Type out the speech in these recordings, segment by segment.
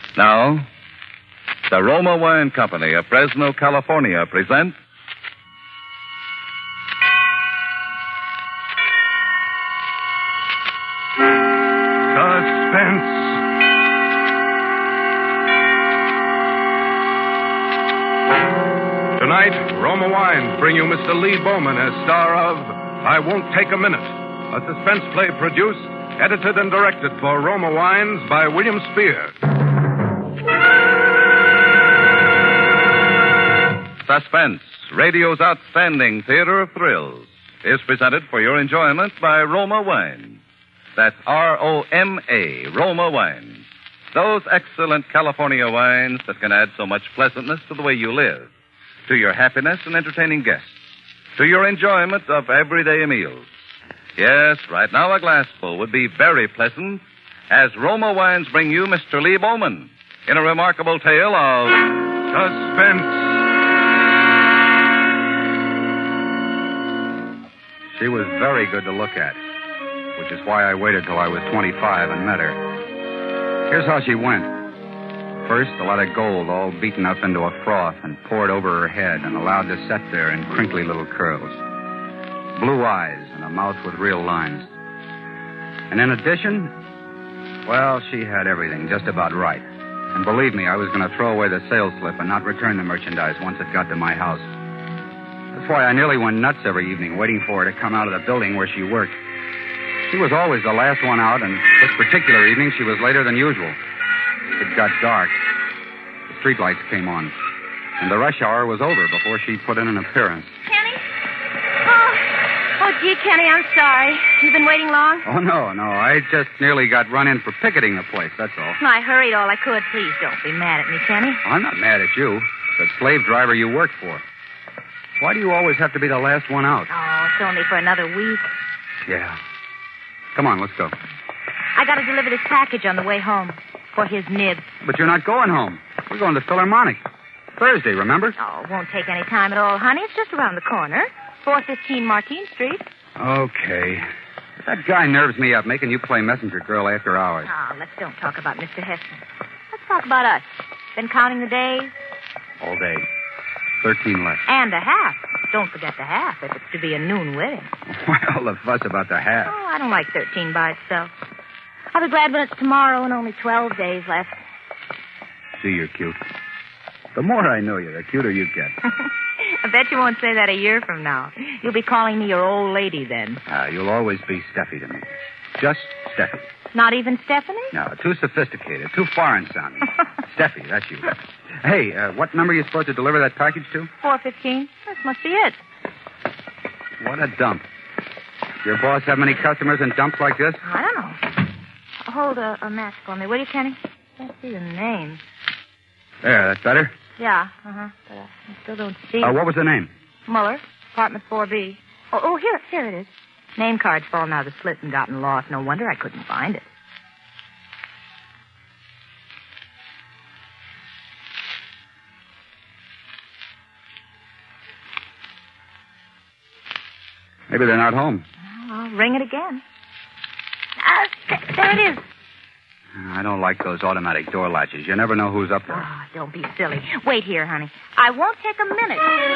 Now, the Roma Wine Company of Fresno, California presents Suspense. Tonight, Roma Wines bring you Mr. Lee Bowman as star of I Won't Take a Minute, a suspense play produced, edited, and directed for Roma Wines by William Spear. Suspense, radio's outstanding theater of thrills, is presented for your enjoyment by Roma Wines. That's R-O-M-A, Roma Wines. Those excellent California wines that can add so much pleasantness to the way you live, to your happiness and entertaining guests, to your enjoyment of everyday meals. Yes, right now a glassful would be very pleasant as Roma Wines bring you Mr. Lee Bowman in a remarkable tale of Suspense. She was very good to look at, which is why I waited till I was 25 and met her. Here's how she went. First, a lot of gold all beaten up into a froth and poured over her head and allowed to set there in crinkly little curls. Blue eyes and a mouth with real lines. And in addition, well, she had everything just about right. And believe me, I was going to throw away the sales slip and not return the merchandise once it got to my house. That's why I nearly went nuts every evening waiting for her to come out of the building where she worked. She was always the last one out, and this particular evening she was later than usual. It got dark. The streetlights came on, and the rush hour was over before she put in an appearance. Kenny? Oh, gee, Kenny, I'm sorry. You've been waiting long? Oh, no. I just nearly got run in for picketing the place, that's all. I hurried all I could. Please don't be mad at me, Kenny. I'm not mad at you. The slave driver you worked for. Why do you always have to be the last one out? Oh, it's only for another week. Yeah. Come on, let's go. I got to deliver this package on the way home for his nib. But you're not going home. We're going to Philharmonic. Thursday, remember? Oh, it won't take any time at all, honey. It's just around the corner. 415 Martine Street. Okay. That guy nerves me up, making you play messenger girl after hours. Oh, let's don't talk about Mr. Heston. Let's talk about us. Been counting the days? All day. 13 left. And a half. Don't forget the half if it's to be a noon wedding. Why all the fuss about the half? Oh, I don't like 13 by itself. I'll be glad when it's tomorrow and only 12 days left. Gee, you're cute. The more I know you, the cuter you get. I bet you won't say that a year from now. You'll be calling me your old lady then. You'll always be Steffi to me. Just Steffi. Not even Stephanie? No, too sophisticated, too foreign sounding. Steffi, that's you. Hey, what number are you supposed to deliver that package to? 415. That must be it. What a dump. Your boss have many customers in dumps like this? I don't know. Hold a match for me, will you, Kenny? Can't see the name. There, that's better. Yeah, But I still don't see What was the name? Muller, apartment 4B. Oh, here it is. Name card's fallen out of the slit and gotten lost. No wonder I couldn't find it. Maybe they're not home. I'll ring it again. There it is. I don't like those automatic door latches. You never know who's up there. Oh, don't be silly. Wait here, honey. I won't take a minute.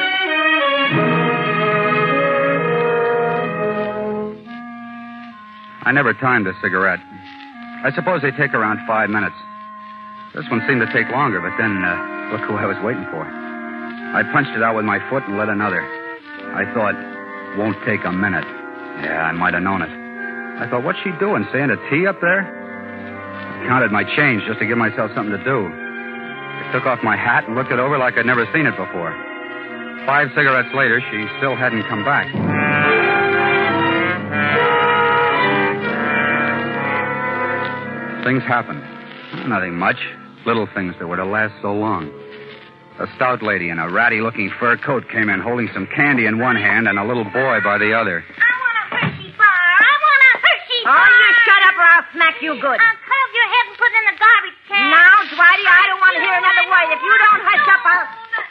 I never timed a cigarette. I suppose they take around 5 minutes. This one seemed to take longer, but then, look who I was waiting for. I punched it out with my foot and lit another. I thought, won't take a minute. Yeah, I might have known it. I thought, what's she doing, saying a tea up there? I counted my change just to give myself something to do. I took off my hat and looked it over like I'd never seen it before. 5 cigarettes later, she still hadn't come back. Things happened. Nothing much. Little things that were to last so long. A stout lady in a ratty-looking fur coat came in holding some candy in one hand and a little boy by the other. I want a Hershey bar. I want a Hershey bar. Oh, you shut up or I'll smack you good. I'll curl your head and put it in the garbage can. Now, Dwighty, I don't want to hear another word. If you don't hush up, I'll...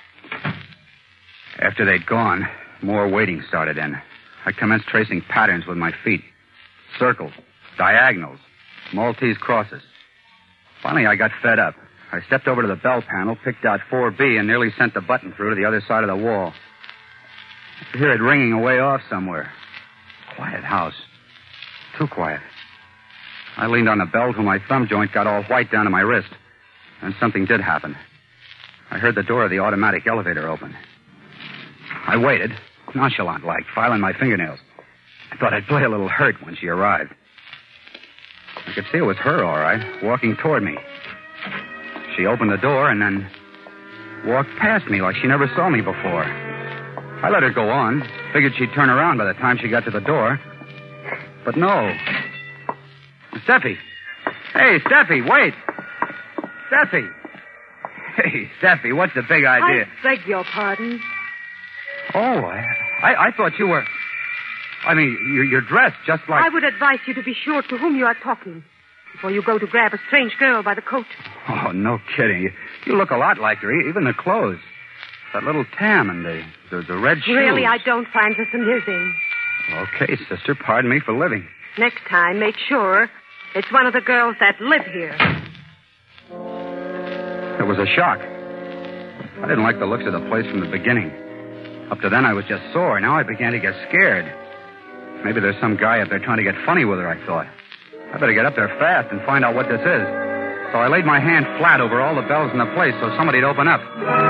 After they'd gone, more waiting started in. I commenced tracing patterns with my feet. Circles, diagonals, Maltese crosses. Finally, I got fed up. I stepped over to the bell panel, picked out 4B, and nearly sent the button through to the other side of the wall. I could hear it ringing away off somewhere. Quiet house. Too quiet. I leaned on the bell till my thumb joint got all white down to my wrist. And something did happen. I heard the door of the automatic elevator open. I waited, nonchalant-like, filing my fingernails. I thought I'd play a little hurt when she arrived. I could see it was her, all right, walking toward me. She opened the door and then walked past me like she never saw me before. I let her go on. Figured she'd turn around by the time she got to the door. But no. Steffi. Hey, Steffi, wait. Steffi. Hey, Steffi, what's the big idea? I beg your pardon. Oh, I thought you were... I mean, you're dressed just like... I would advise you to be sure to whom you are talking before you go to grab a strange girl by the coat. Oh, no kidding. You look a lot like her, even the clothes. That little tam and the red shoes. Really, I don't find this amusing. Okay, sister, pardon me for living. Next time, make sure it's one of the girls that live here. It was a shock. I didn't like the looks of the place from the beginning. Up to then, I was just sore. Now I began to get scared. Maybe there's some guy up there trying to get funny with her, I thought. I better get up there fast and find out what this is. So I laid my hand flat over all the bells in the place so somebody'd open up.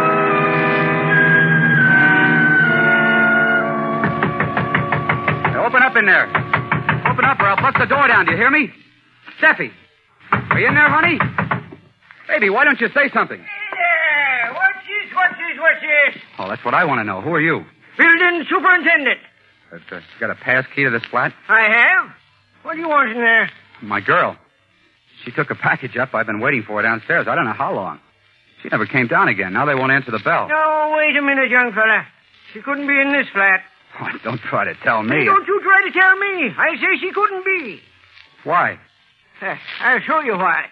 Hey, open up in there. Open up or I'll bust the door down. Do you hear me? Steffi, are you in there, honey? Baby, why don't you say something? Hey there! What's this? Oh, that's what I want to know. Who are you? Building superintendent. You got a pass key to this flat? I have. What do you want in there? My girl. She took a package up. I've been waiting for her downstairs. I don't know how long. She never came down again. Now they won't answer the bell. No, wait a minute, young fella. She couldn't be in this flat. Oh, don't try to tell me. Hey, don't you try to tell me. I say she couldn't be. Why? I'll show you why.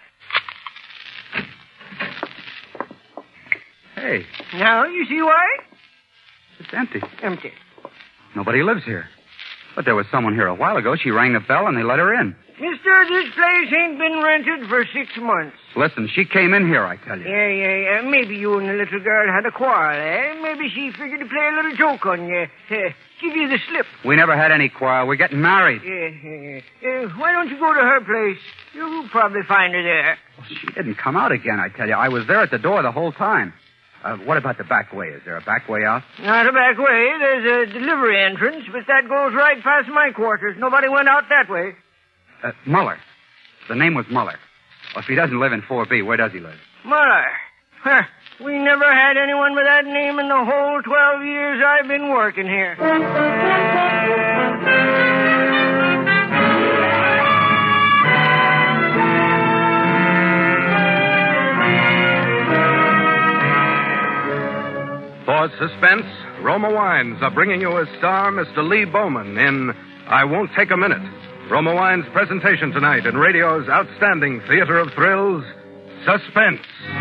Hey. Now, you see why? It's empty. Empty. Nobody lives here. But there was someone here a while ago. She rang the bell and they let her in. Mister, this place ain't been rented for 6 months. Listen, she came in here, I tell you. Yeah. Maybe you and the little girl had a quarrel, eh? Maybe she figured to play a little joke on you. Give you the slip. We never had any quarrel. We're getting married. Yeah. Why don't you go to her place? You'll probably find her there. Well, she didn't come out again, I tell you. I was there at the door the whole time. What about the back way? Is there a back way out? Not a back way. There's a delivery entrance, but that goes right past my quarters. Nobody went out that way. Muller. The name was Muller. Well, if he doesn't live in 4B, where does he live? Muller. Huh. We never had anyone with that name in the whole 12 years I've been working here. For suspense, Roma Wines are bringing you as star Mr. Lee Bowman in I Won't Take a Minute. Roma Wines' presentation tonight in radio's outstanding theater of thrills, Suspense.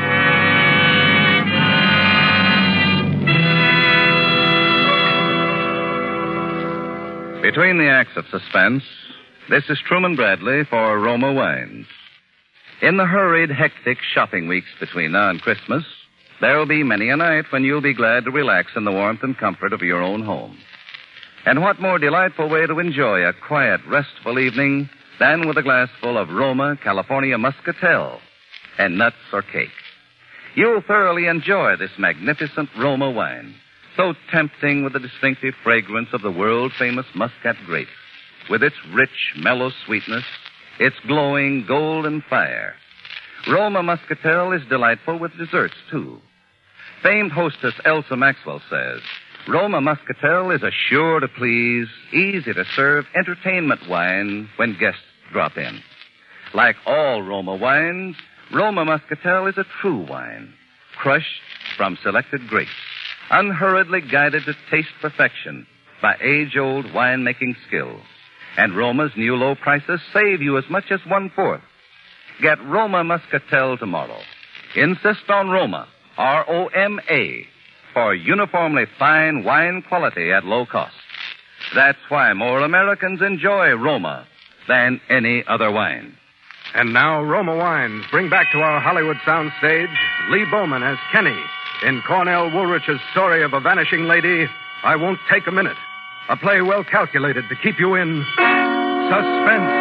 Between the acts of Suspense, this is Truman Bradley for Roma Wines. In the hurried, hectic shopping weeks between now and Christmas, there will be many a night when you'll be glad to relax in the warmth and comfort of your own home. And what more delightful way to enjoy a quiet, restful evening than with a glassful of Roma California Muscatel and nuts or cake. You'll thoroughly enjoy this magnificent Roma wine, so tempting with the distinctive fragrance of the world-famous Muscat grape, with its rich, mellow sweetness, its glowing golden fire. Roma Muscatel is delightful with desserts, too. Famed hostess Elsa Maxwell says, Roma Muscatel is a sure to please, easy to serve entertainment wine when guests drop in. Like all Roma wines, Roma Muscatel is a true wine, crushed from selected grapes, unhurriedly guided to taste perfection by age-old winemaking skill. And Roma's new low prices save you as much as 1/4. Get Roma Muscatel tomorrow. Insist on Roma, R-O-M-A, for uniformly fine wine quality at low cost. That's why more Americans enjoy Roma than any other wine. And now, Roma Wines bring back to our Hollywood soundstage Lee Bowman as Kenny in Cornell Woolrich's story of a vanishing lady, I Won't Take a Minute. A play well calculated to keep you in suspense.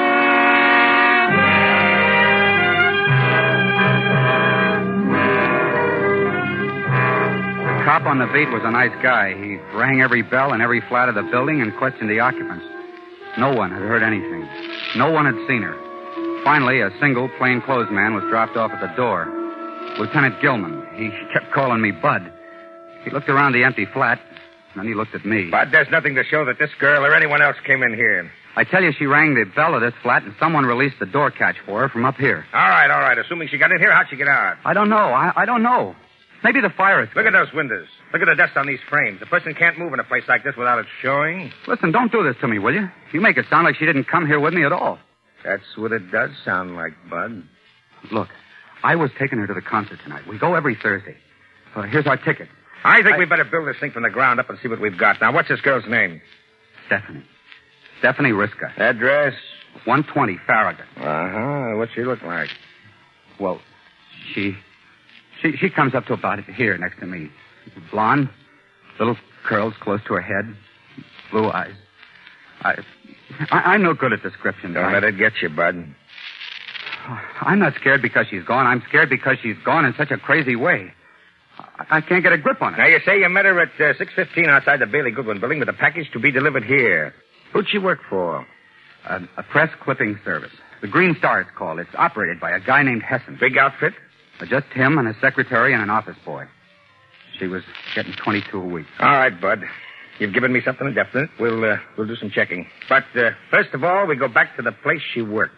The cop on the beat was a nice guy. He rang every bell in every flat of the building and questioned the occupants. No one had heard anything. No one had seen her. Finally, a single, plainclothes man was dropped off at the door. Lieutenant Gilman. He kept calling me Bud. He looked around the empty flat, and then he looked at me. Bud, there's nothing to show that this girl or anyone else came in here. I tell you, she rang the bell of this flat, and someone released the door catch for her from up here. All right. Assuming she got in here, how'd she get out? I don't know. I don't know. Maybe the fire escape. Look at those windows. Look at the dust on these frames. A person can't move in a place like this without it showing. Listen, don't do this to me, will you? You make it sound like she didn't come here with me at all. That's what it does sound like, Bud. Look, I was taking her to the concert tonight. We go every Thursday. Here's our ticket. I think we better build this thing from the ground up and see what we've got. Now, what's this girl's name? Stephanie. Stephanie Riska. Address? 120 Farragut. Uh-huh. What's she look like? Well, she comes up to about here next to me. Blonde, little curls close to her head, blue eyes. I'm no good at description. Don't let it get you, Bud. I'm not scared because she's gone. I'm scared because she's gone in such a crazy way. I can't get a grip on it. Now, you say you met her at 6:15 outside the Bailey Goodwin building with a package to be delivered here. Who'd she work for? A press clipping service. The Green Star, it's called. It's operated by a guy named Hessen. Big outfit? Just him and a secretary and an office boy. She was getting $22 a week. All right, Bud. You've given me something definite. We'll do some checking. But first of all, we go back to the place she worked.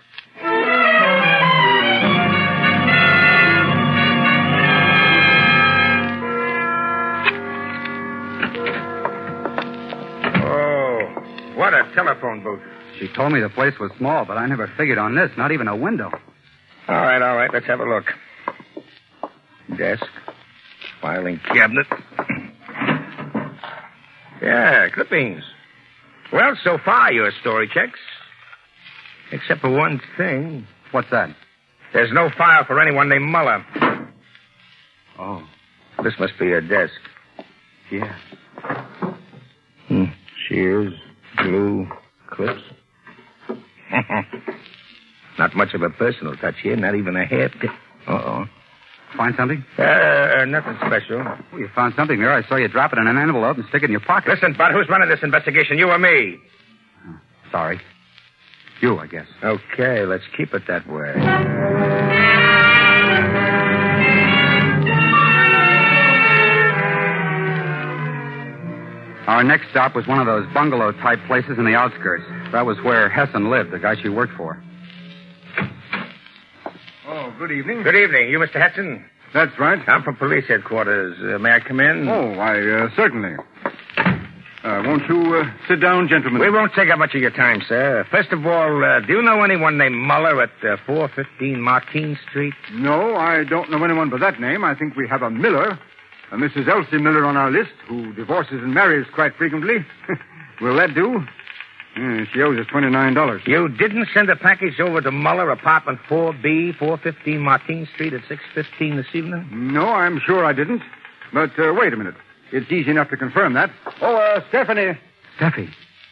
Oh, what a telephone booth. She told me the place was small, but I never figured on this. Not even a window. All right. Let's have a look. Desk. Filing cabinet. Yeah, clippings. Well, so far, your story checks. Except for one thing. What's that? There's no file for anyone named Muller. Oh. This must be her desk. Yeah. Shears, glue, clips. Not much of a personal touch here, not even a hairpin. Uh-oh. Find something? Nothing special. Well, you found something there. I saw you drop it in an envelope and stick it in your pocket. Listen, Bud, who's running this investigation, you or me? Sorry. You, I guess. Okay, let's keep it that way. Our next stop was one of those bungalow-type places in the outskirts. That was where Hessen lived, the guy she worked for. Oh, good evening. Good evening. You Mr. Hetzen? That's right. I'm from police headquarters. May I come in? Oh, why, certainly. Won't you sit down, gentlemen? We won't take up much of your time, sir. First of all, do you know anyone named Muller at 415 Martine Street? No, I don't know anyone by that name. I think we have a Miller, a Mrs. Elsie Miller on our list, who divorces and marries quite frequently. Will that do? She owes us $29. You didn't send a package over to Muller, apartment 4B, 415 Martine Street at 6:15 this evening? No, I'm sure I didn't. But wait a minute. It's easy enough to confirm that. Oh, Stephanie. Steffi.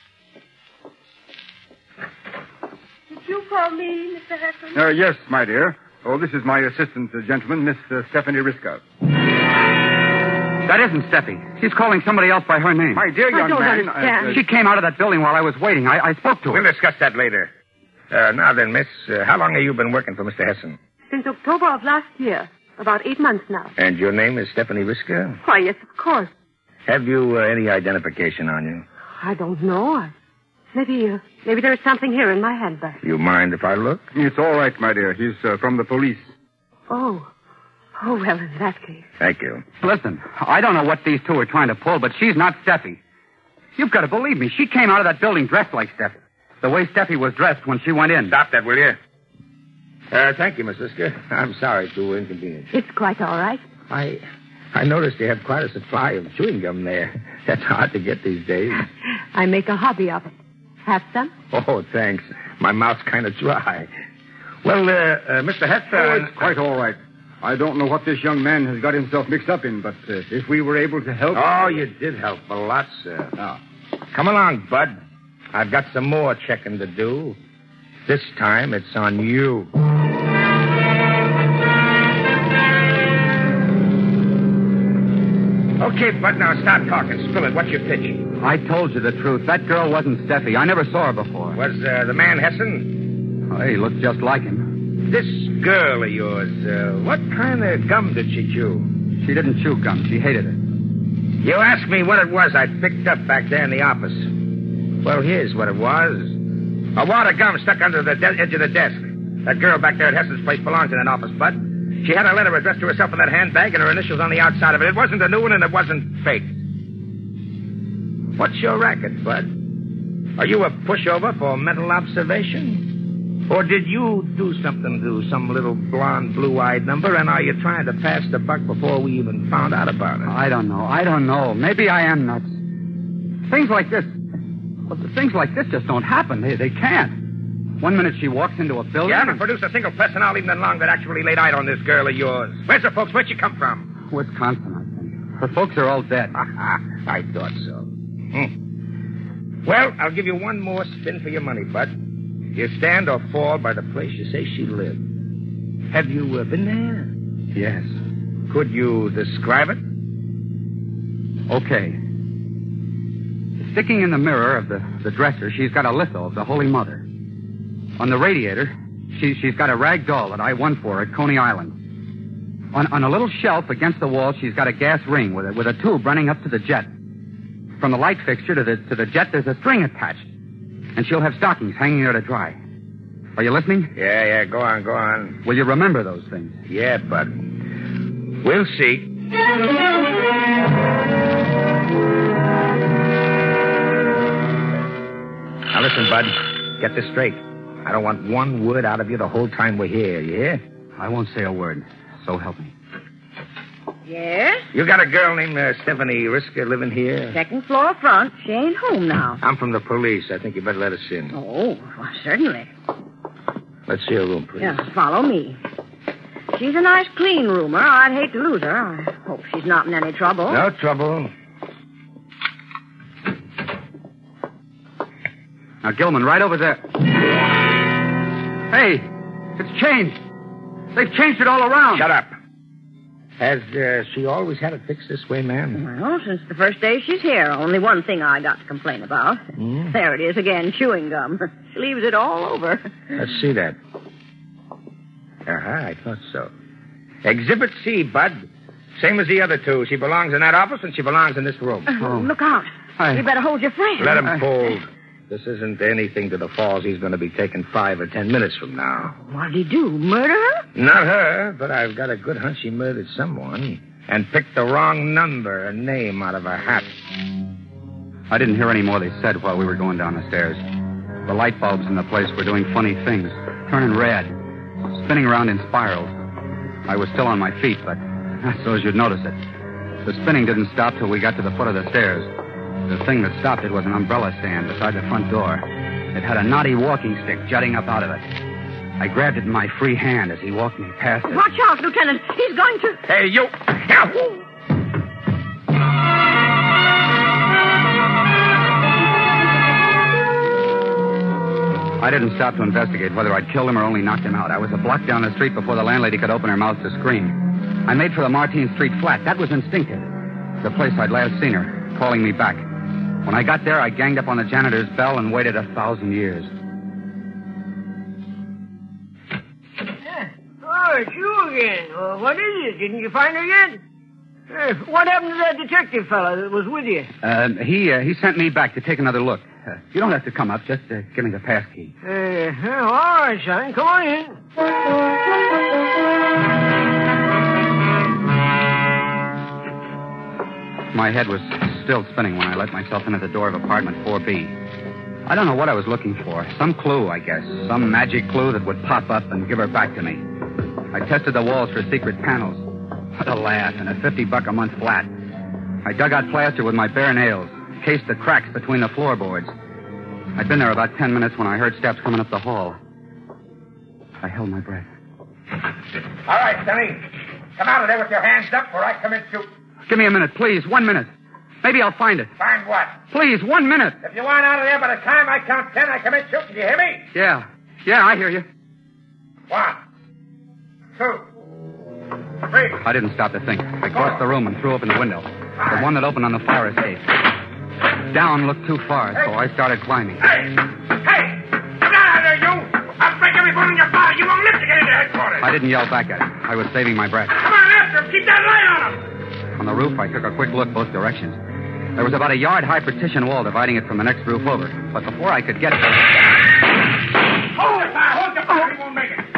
Did you call me, Mr. Hessen? Yes, my dear. Oh, this is my assistant gentleman, Miss Stephanie Riska. That isn't Steffi. She's calling somebody else by her name. My dear young don't man. understand. She came out of that building while I was waiting. I spoke to her. We'll discuss that later. Now then, miss, how long have you been working for Mr. Hessen? Since October of last year. About 8 months now. And your name is Stephanie Riska? Why, yes, of course. Have you any identification on you? I don't know. Maybe there is something here in my handbag. You mind if I look? It's all right, my dear. He's from the police. Oh, well, in that case. Thank you. Listen, I don't know what these two are trying to pull, but she's not Steffi. You've got to believe me. She came out of that building dressed like Steffi. The way Steffi was dressed when she went in. Stop that, will you? Thank you, Miss Riska. I'm sorry to inconvenience. It's quite all right. I noticed you have quite a supply of chewing gum there. That's hard to get these days. I make a hobby of it. Have some? Oh, thanks. My mouth's kind of dry. Well, Mr. Hester... It's quite all right. I don't know what this young man has got himself mixed up in, but if we were able to help... Oh, you did help a lot, sir. Come along, Bud. I've got some more checking to do. This time, it's on you. Okay, Bud, now start talking. Spill it. What's your pitch? I told you the truth. That girl wasn't Steffi. I never saw her before. Was the man Hessen? Oh, he looked just like him. This girl of yours, what kind of gum did she chew? She didn't chew gum. She hated it. You asked me what it was I picked up back there in the office. Well, here's what it was. A wad of gum stuck under the edge of the desk. That girl back there at Hessen's place belongs in that office, Bud. She had a letter addressed to herself in that handbag and her initials on the outside of it. It wasn't a new one and it wasn't fake. What's your racket, Bud? Are you a pushover for mental observation? Or did you do something to some little blonde, blue-eyed number, and are you trying to pass the buck before we even found out about it? I don't know. Maybe I am nuts. Things like this just don't happen. They can't. One minute she walks into a building... You haven't produced a single person all evening long that actually laid eyes on this girl of yours. Where's her folks? Where'd she come from? Wisconsin, I think. Her folks are all dead. I thought so. Well, I'll give you one more spin for your money, Bud. You stand or fall by the place you say she lived. Have you been there? Yes. Could you describe it? Okay. Sticking in the mirror of the dresser, she's got a litho of the Holy Mother. On the radiator, she's got a rag doll that I won for her at Coney Island. On a little shelf against the wall, she's got a gas ring with a tube running up to the jet. From the light fixture to the jet, there's a string attached. And she'll have stockings hanging there to dry. Are you listening? Yeah, go on. Will you remember those things? Yeah, Bud. We'll see. Now listen, Bud. Get this straight. I don't want one word out of you the whole time we're here. You hear? I won't say a word. So help me. Yes? You got a girl named Stephanie Risker living here? Second floor front. She ain't home now. I'm from the police. I think you better let us in. Oh, well, certainly. Let's see her room, please. Yeah, follow me. She's a nice, clean roomer. I'd hate to lose her. I hope she's not in any trouble. No trouble. Now, Gilman, right over there. Hey, it's changed. They've changed it all around. Shut up. Has she always had it fixed this way, ma'am? Well, since the first day she's here. Only one thing I got to complain about. There it is again, chewing gum. She leaves it all over. Let's see that. I thought so. Exhibit C, Bud. Same as the other two. She belongs in that office and she belongs in this room. Look out. You better hold your friend. Let him hold. This isn't anything to the falls he's going to be taking 5 or 10 minutes from now. What'd he do? Murder her? Not her, but I've got a good hunch he murdered someone and picked the wrong number and name out of a hat. I didn't hear any more they said while we were going down the stairs. The light bulbs in the place were doing funny things, turning red, spinning around in spirals. I was still on my feet, but I suppose you'd notice it. The spinning didn't stop till we got to the foot of the stairs. The thing that stopped it was an umbrella stand beside the front door. It had a knotty walking stick jutting up out of it. I grabbed it in my free hand as he walked me past it. Watch out, Lieutenant. He's going to... Hey, you! I didn't stop to investigate whether I'd killed him or only knocked him out. I was a block down the street before the landlady could open her mouth to scream. I made for the Martine Street flat. That was instinctive. The place I'd last seen her, calling me back. When I got there, I ganged up on the janitor's bell and waited 1,000 years. Oh, it's you again. What is it? Didn't you find her yet? What happened to that detective fellow that was with you? He sent me back to take another look. You don't have to come up. Just give me the pass key. All right, son. Come on in. My head was still spinning when I let myself in at the door of apartment 4B. I don't know what I was looking for. Some clue, I guess. Some magic clue that would pop up and give her back to me. I tested the walls for secret panels. What a laugh, and a $50 a month flat. I dug out plaster with my bare nails, cased the cracks between the floorboards. I'd been there about 10 minutes when I heard steps coming up the hall. I held my breath. All right, Sonny. Come out of there with your hands up or I commit shoot. Give me a minute, please. 1 minute. Maybe I'll find it. Find what? Please, 1 minute. If you want out of there by the time I count 10, I commit shoot. Do you hear me? Yeah. Yeah, I hear you. 1, 2, 3. I didn't stop to think. I crossed the room and threw open the window. The one that opened on the fire escape. Down looked too far, so I started climbing. Hey! Hey! Come down out of there, you! I'll break every bone in your body. You won't live to get into headquarters. I didn't yell back at him. I was saving my breath. Come on, after him. Keep that light on him. On the roof, I took a quick look both directions. There was about a yard-high partition wall dividing it from the next roof over. But before I could get it... Hold it, fire! Hold your fire! He won't make it.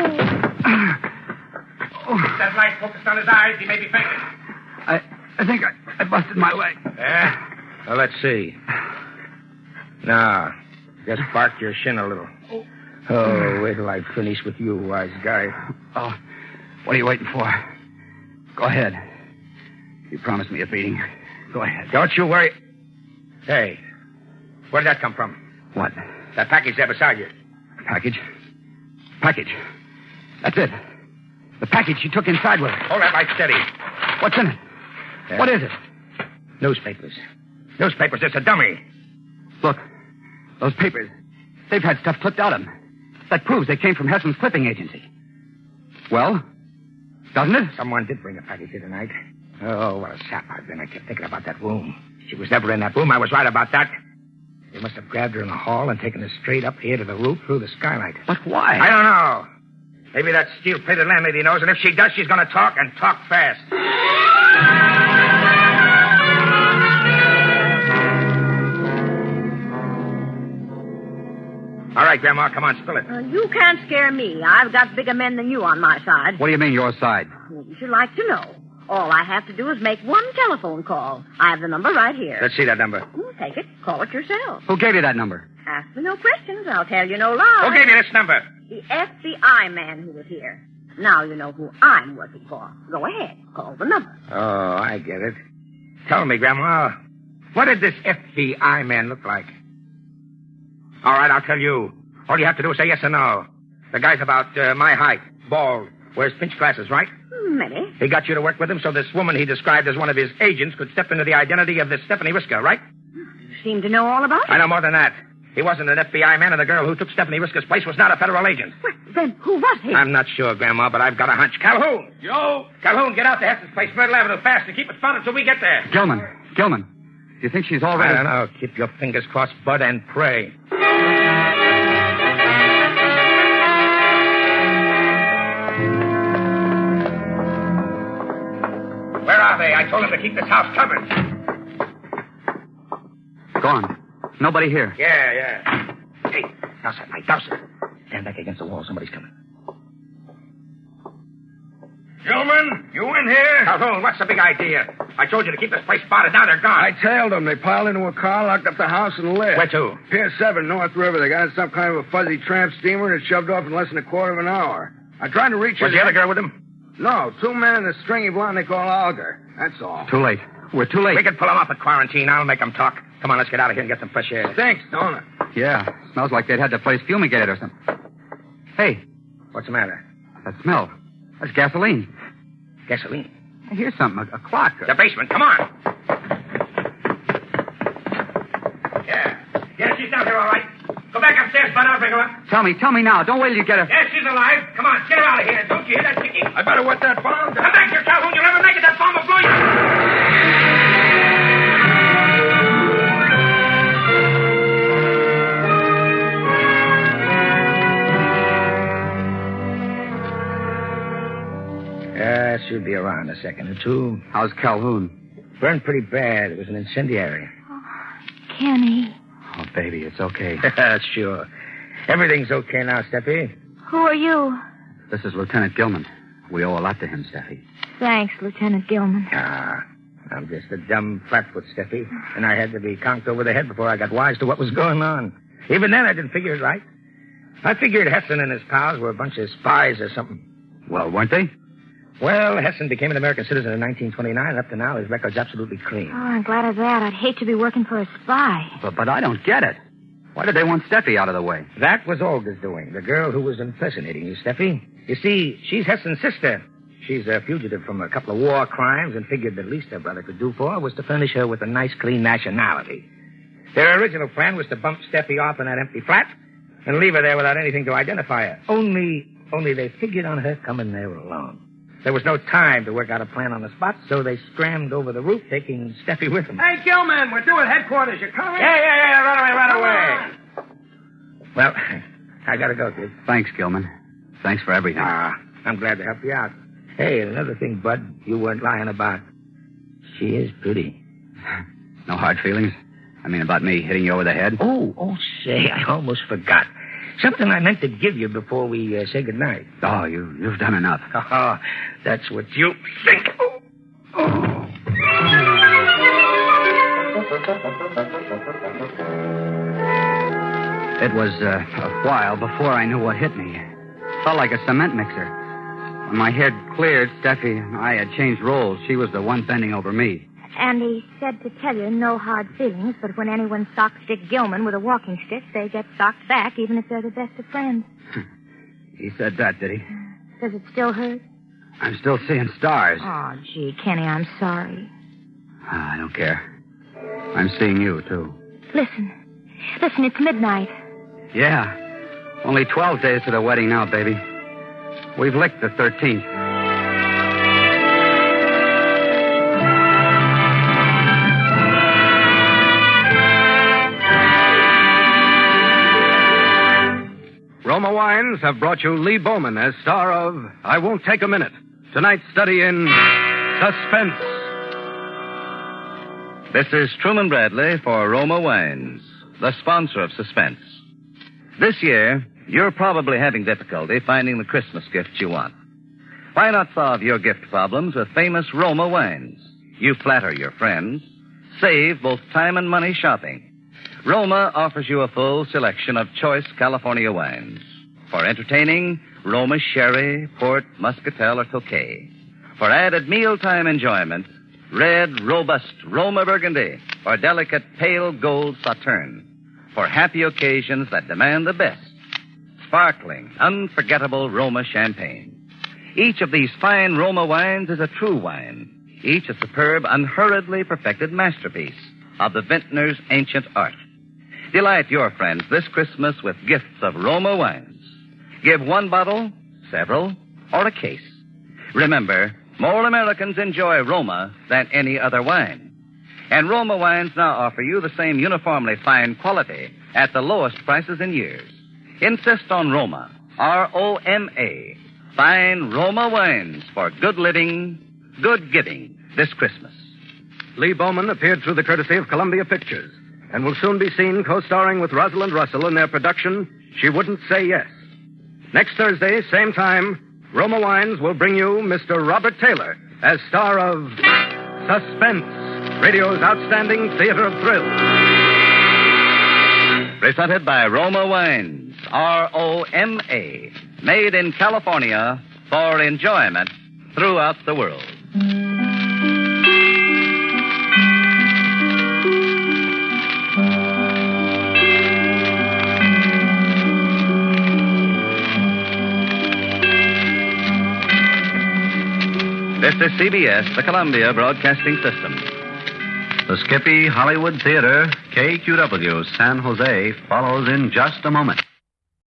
Keep that light focused on his eyes. He may be faking. I think I busted my leg. Yeah? Well, let's see. Now, just bark your shin a little. Oh, wait till I finish with you, wise guy. Oh, what are you waiting for? Go ahead. You promised me a beating. Go ahead. Don't you worry. Hey, where did that come from? What? That package there beside you. Package? Package. That's it. The package you took inside with her. Hold that light steady. What's in it? Yeah. What is it? Newspapers. Newspapers. It's a dummy. Look, those papers. They've had stuff clipped out of them. That proves they came from Hessen's clipping agency. Well, doesn't it? Someone did bring a package here tonight. Oh, what a sap I've been. I kept thinking about that room. She was never in that room. I was right about that. They must have grabbed her in the hall and taken her straight up here to the roof through the skylight. But why? I don't know. Maybe that steel-plated landlady knows, and if she does, she's going to talk and talk fast. All right, Grandma, come on, spill it. You can't scare me. I've got bigger men than you on my side. What do you mean, your side? Wouldn't you like to know? All I have to do is make one telephone call. I have the number right here. Let's see that number. Take it. Call it yourself. Who gave you that number? Ask me no questions. I'll tell you no lies. Who gave you this number? The FBI man who was here. Now you know who I'm working for. Go ahead. Call the number. Oh, I get it. Tell me, Grandma, what did this FBI man look like? All right, I'll tell you. All you have to do is say yes or no. The guy's about my height, bald, wears pinch glasses, right? Maybe. He got you to work with him so this woman he described as one of his agents could step into the identity of this Stephanie Whisker, right? You seem to know all about it. I know more than that. He wasn't an FBI man, and the girl who took Stephanie Whisker's place was not a federal agent. Well, then who was he? I'm not sure, Grandma, but I've got a hunch. Calhoun! Yo! Calhoun, get out to Heston's place, Myrtle Avenue, fast, and keep it spotted until we get there. Gilman. Do you think she's already... I don't know. Keep your fingers crossed, Bud, and pray. Where are they? I told them to keep this house covered. Gone. Nobody here. Yeah. Hey, douse that light, douse it. Stand back against the wall. Somebody's coming. Gentlemen, you in here? Calhoun, what's the big idea? I told you to keep this place spotted. Now they're gone. I tailed them. They piled into a car, locked up the house, and left. Where to? Pier 7, North River. They got in some kind of a fuzzy tramp steamer and it shoved off in less than a quarter of an hour. I tried to reach her. Was the other girl with him? No, 2 men and a stringy blonde they call Alger. That's all. Too late. We're too late. We can pull them up at quarantine. I'll make them talk. Come on, let's get out of here and get some fresh air. Thanks, don't it? Yeah. Smells like they'd had the place fumigated or something. Hey. What's the matter? That smell. That's gasoline. Gasoline? I hear something. A clock. The basement. Come on. Yeah, she's down here, all right. Go back upstairs, Bud. I'll bring her up. Tell me now. Don't wait till you get her. Yeah, she's alive. Come on, get her out of here. Don't you hear that ticking? I better wet that bomb down. Come back here, Calhoun. You'll never make it. That bomb will blow you. She'll be around a second or two. How's Calhoun? Burned pretty bad. It was an incendiary. Kenny. Oh, baby, it's okay. Sure. Everything's okay now, Steffi. Who are you? This is Lieutenant Gilman. We owe a lot to him, Steffi. Thanks, Lieutenant Gilman. I'm just a dumb flatfoot, Steffi. And I had to be conked over the head before I got wise to what was going on. Even then, I didn't figure it right. I figured Hessen and his pals were a bunch of spies or something. Well, weren't they? Well, Hessen became an American citizen in 1929, and up to now, his record's absolutely clean. Oh, I'm glad of that. I'd hate to be working for a spy. But I don't get it. Why did they want Steffi out of the way? That was Olga's doing, the girl who was impersonating you, Steffi. You see, she's Heston's sister. She's a fugitive from a couple of war crimes and figured the least her brother could do for her was to furnish her with a nice, clean nationality. Their original plan was to bump Steffi off in that empty flat and leave her there without anything to identify her. Only they figured on her coming there alone. There was no time to work out a plan on the spot, so they scrammed over the roof, taking Steffi with them. Hey, Gilman, we're due at headquarters. You coming? Yeah, run away. Well, I gotta go, kid. Thanks, Gilman. Thanks for everything. I'm glad to help you out. Hey, another thing, Bud, you weren't lying about. She is pretty. No hard feelings? I mean, about me hitting you over the head? Oh, say, I almost forgot. Something I meant to give you before we say goodnight. Oh, you've done enough. Oh, that's what you think. Oh. It was a while before I knew what hit me. Felt like a cement mixer. When my head cleared, Steffi and I had changed roles. She was the one bending over me. And he said to tell you no hard feelings, but when anyone socks Dick Gilman with a walking stick, they get socked back, even if they're the best of friends. He said that, did he? Does it still hurt? I'm still seeing stars. Oh, gee, Kenny, I'm sorry. I don't care. I'm seeing you, too. Listen, it's midnight. Yeah. Only 12 days to the wedding now, baby. We've licked the 13th. Roma Wines have brought you Lee Bowman as star of I Won't Take a Minute. Tonight's study in suspense. This is Truman Bradley for Roma Wines, the sponsor of Suspense. This year, you're probably having difficulty finding the Christmas gift you want. Why not solve your gift problems with famous Roma Wines? You flatter your friends, save both time and money shopping. Roma offers you a full selection of choice California wines. For entertaining, Roma Sherry, Port, Muscatel, or Tokay. For added mealtime enjoyment, red, robust Roma Burgundy, or delicate pale gold Sauterne. For happy occasions that demand the best, sparkling, unforgettable Roma Champagne. Each of these fine Roma wines is a true wine. Each a superb, unhurriedly perfected masterpiece of the vintner's ancient art. Delight your friends this Christmas with gifts of Roma wines. Give one bottle, several, or a case. Remember, more Americans enjoy Roma than any other wine. And Roma Wines now offer you the same uniformly fine quality at the lowest prices in years. Insist on Roma, R-O-M-A, fine Roma wines for good living, good giving this Christmas. Lee Bowman appeared through the courtesy of Columbia Pictures and will soon be seen co-starring with Rosalind Russell in their production, She Wouldn't Say Yes. Next Thursday, same time, Roma Wines will bring you Mr. Robert Taylor as star of Suspense, radio's outstanding theater of thrills. Presented by Roma Wines, R-O-M-A, made in California for enjoyment throughout the world. This is CBS, the Columbia Broadcasting System. The Skippy Hollywood Theater, KQW, San Jose, follows in just a moment.